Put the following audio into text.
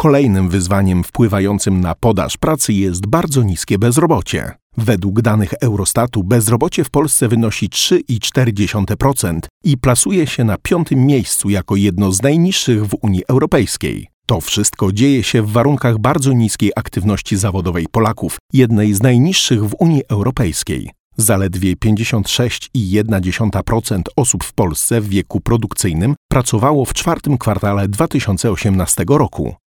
Kolejnym wyzwaniem wpływającym na podaż pracy jest bardzo niskie bezrobocie. Według danych Eurostatu bezrobocie w Polsce wynosi 3,4% i plasuje się na 5. miejscu jako jedno z najniższych w Unii Europejskiej. To wszystko dzieje się w warunkach bardzo niskiej aktywności zawodowej Polaków, jednej z najniższych w Unii Europejskiej. Zaledwie 56,1% osób w Polsce w wieku produkcyjnym pracowało w 4. kwartale 2018 roku.